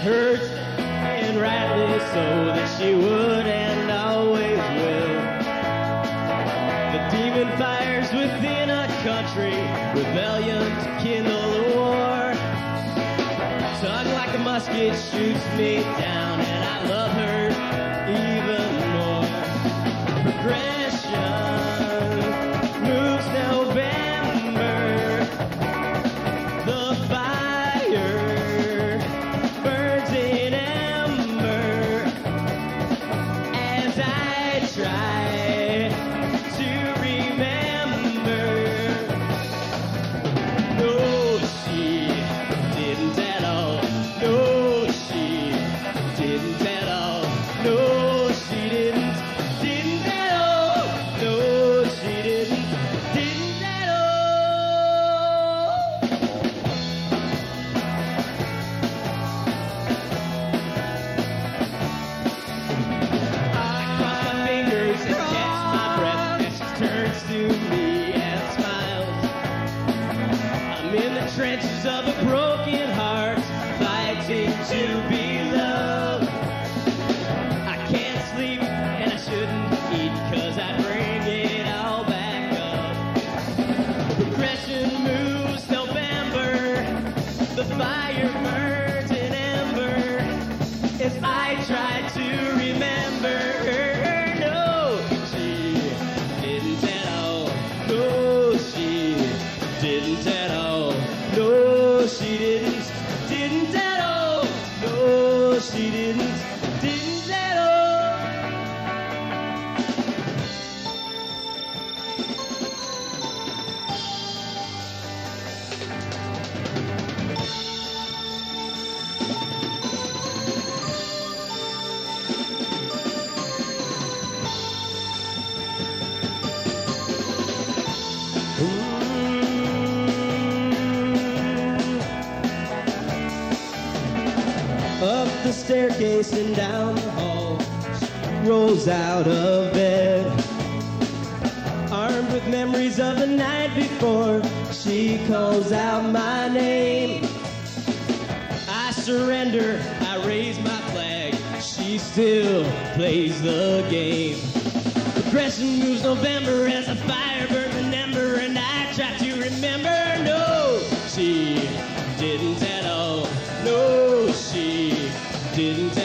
hurts, and rightly so, that she would and always will. The demon fires within a country, rebellion to kindle the war. Tongue like a musket shoots me down, and I love her even more. Progression moves November. The fire burns in ember as I try to remember. No, she didn't at all. No, she didn't at all. No, she didn't at all. No, she didn't at all. I cross my fingers and catch my breath as she turns to me and smiles. I'm in the trenches of a broken heart, fighting to be loved. I can't sleep and I shouldn't eat, 'cause I bring it all back up. Progression moves November. The fire burns in ember as I try to remember. No, she didn't at all. No, she didn't at all. No, she didn't at all. No, she didn't at all. Up the staircase and down the hall, she rolls out of bed. Armed with memories of the night before, she calls out my name. I surrender, I raise my flag, she still plays the game. Progression moves November as the fire burns an ember, and I try to remember. No, she didn't at all. No, she didn't